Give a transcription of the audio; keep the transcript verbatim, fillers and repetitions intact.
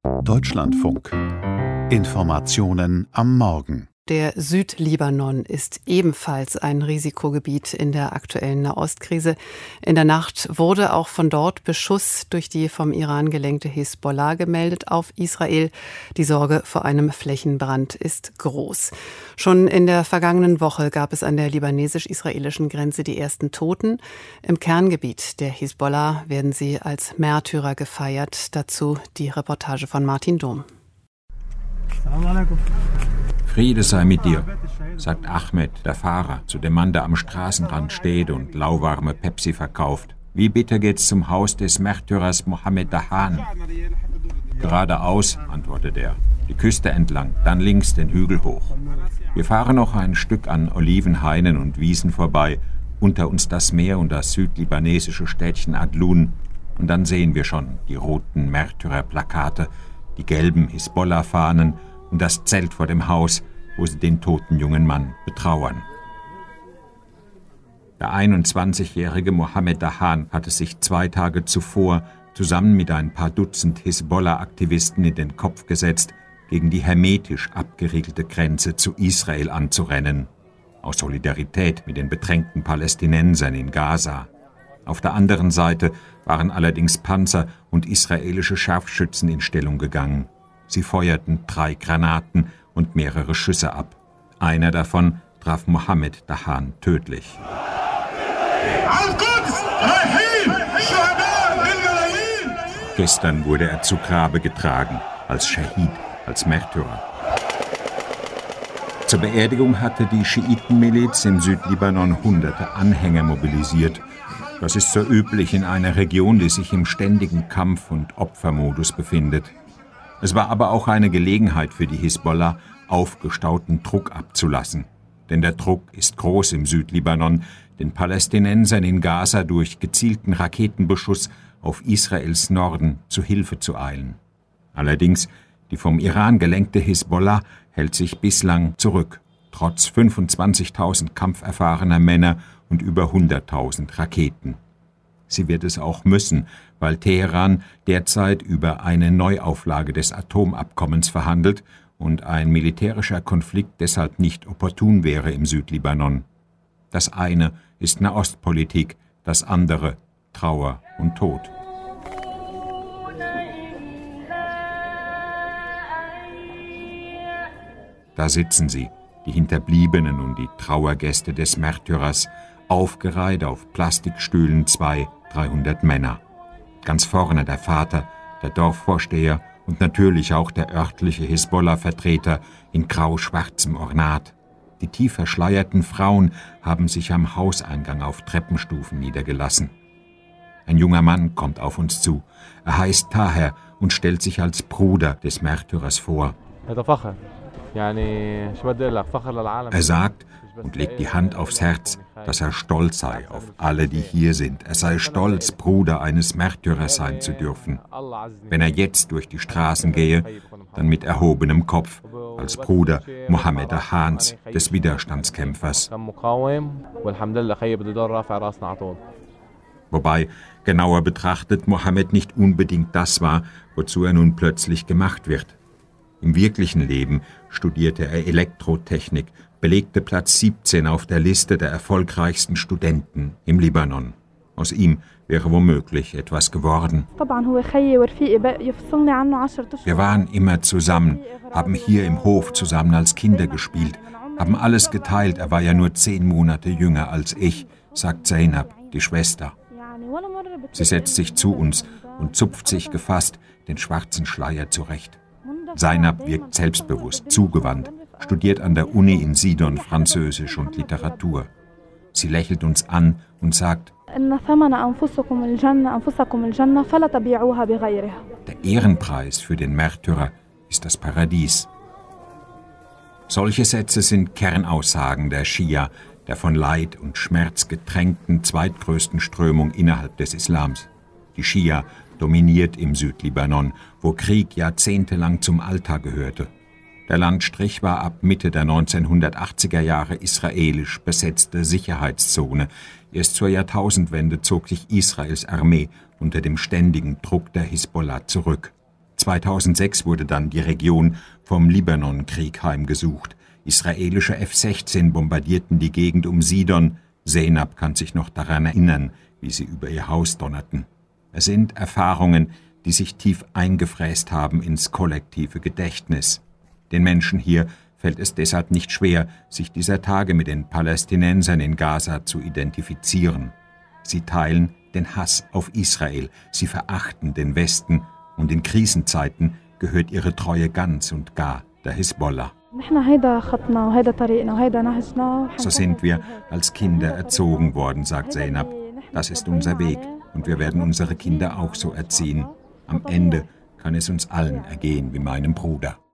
Deutschlandfunk. Informationen am Morgen. Der Südlibanon ist ebenfalls ein Risikogebiet in der aktuellen Nahostkrise. In der Nacht wurde auch von dort Beschuss durch die vom Iran gelenkte Hisbollah gemeldet auf Israel. Die Sorge vor einem Flächenbrand ist groß. Schon in der vergangenen Woche gab es an der libanesisch-israelischen Grenze die ersten Toten. Im Kerngebiet der Hisbollah werden sie als Märtyrer gefeiert. Dazu die Reportage von Martin Dom. Friede sei mit dir, sagt Ahmed, der Fahrer, zu dem Mann, der am Straßenrand steht und lauwarme Pepsi verkauft. Wie bitte geht's zum Haus des Märtyrers Mohammed Dahan? Geradeaus, antwortet er, die Küste entlang, dann links den Hügel hoch. Wir fahren noch ein Stück an Olivenhainen und Wiesen vorbei, unter uns das Meer und das südlibanesische Städtchen Adlun. Und dann sehen wir schon die roten Märtyrerplakate, die gelben Hisbollah-Fahnen und das Zelt vor dem Haus, wo sie den toten jungen Mann betrauern. Der einundzwanzigjährige Mohammed Dahan hatte sich zwei Tage zuvor zusammen mit ein paar Dutzend Hisbollah-Aktivisten in den Kopf gesetzt, gegen die hermetisch abgeriegelte Grenze zu Israel anzurennen, aus Solidarität mit den bedrängten Palästinensern in Gaza. Auf der anderen Seite waren allerdings Panzer und israelische Scharfschützen in Stellung gegangen. Sie feuerten drei Granaten und mehrere Schüsse ab. Einer davon traf Mohammed Dahan tödlich. Gestern wurde er zu Grabe getragen, als Schahid, als Märtyrer. Zur Beerdigung hatte die Schiitenmiliz im Südlibanon hunderte Anhänger mobilisiert. Das ist so üblich in einer Region, die sich im ständigen Kampf- und Opfermodus befindet. Es war aber auch eine Gelegenheit für die Hisbollah, aufgestauten Druck abzulassen. Denn der Druck ist groß im Südlibanon, den Palästinensern in Gaza durch gezielten Raketenbeschuss auf Israels Norden zu Hilfe zu eilen. Allerdings, die vom Iran gelenkte Hisbollah hält sich bislang zurück, trotz fünfundzwanzigtausend kampferfahrener Männer und über hunderttausend Raketen. Sie wird es auch müssen, weil Teheran derzeit über eine Neuauflage des Atomabkommens verhandelt und ein militärischer Konflikt deshalb nicht opportun wäre im Südlibanon. Das eine ist Nahostpolitik, das andere Trauer und Tod. Da sitzen sie, die Hinterbliebenen und die Trauergäste des Märtyrers, aufgereiht auf Plastikstühlen zwei, dreihundert Männer. Ganz vorne der Vater, der Dorfvorsteher und natürlich auch der örtliche Hisbollah-Vertreter in grau-schwarzem Ornat. Die tief verschleierten Frauen haben sich am Hauseingang auf Treppenstufen niedergelassen. Ein junger Mann kommt auf uns zu. Er heißt Taher und stellt sich als Bruder des Märtyrers vor. Er sagt und legt die Hand aufs Herz, dass er stolz sei auf alle, die hier sind. Er sei stolz, Bruder eines Märtyrers sein zu dürfen. Wenn er jetzt durch die Straßen gehe, dann mit erhobenem Kopf, als Bruder Mohammed Dahans, des Widerstandskämpfers. Wobei, genauer betrachtet, Mohammed nicht unbedingt das war, wozu er nun plötzlich gemacht wird. Im wirklichen Leben studierte er Elektrotechnik, belegte Platz siebzehn auf der Liste der erfolgreichsten Studenten im Libanon. Aus ihm wäre womöglich etwas geworden. Wir waren immer zusammen, haben hier im Hof zusammen als Kinder gespielt, haben alles geteilt, er war ja nur zehn Monate jünger als ich, sagt Zainab, die Schwester. Sie setzt sich zu uns und zupft sich gefasst den schwarzen Schleier zurecht. Zainab wirkt selbstbewusst, zugewandt, studiert an der Uni in Sidon Französisch und Literatur. Sie lächelt uns an und sagt, der Ehrenpreis für den Märtyrer ist das Paradies. Solche Sätze sind Kernaussagen der Schia, der von Leid und Schmerz getränkten zweitgrößten Strömung innerhalb des Islams. Die Schia dominiert im Südlibanon, wo Krieg jahrzehntelang zum Alltag gehörte. Der Landstrich war ab Mitte der neunzehnhundertachtziger Jahre israelisch besetzte Sicherheitszone. Erst zur Jahrtausendwende zog sich Israels Armee unter dem ständigen Druck der Hisbollah zurück. zweitausendsechs wurde dann die Region vom Libanonkrieg heimgesucht. Israelische F sechzehn bombardierten die Gegend um Sidon. Zeynab kann sich noch daran erinnern, wie sie über ihr Haus donnerten. Es sind Erfahrungen, die sich tief eingefräst haben ins kollektive Gedächtnis. Den Menschen hier fällt es deshalb nicht schwer, sich dieser Tage mit den Palästinensern in Gaza zu identifizieren. Sie teilen den Hass auf Israel, sie verachten den Westen und in Krisenzeiten gehört ihre Treue ganz und gar der Hisbollah. So sind wir als Kinder erzogen worden, sagt Zeynab. Das ist unser Weg und wir werden unsere Kinder auch so erziehen. Am Ende kann es uns allen ergehen wie meinem Bruder.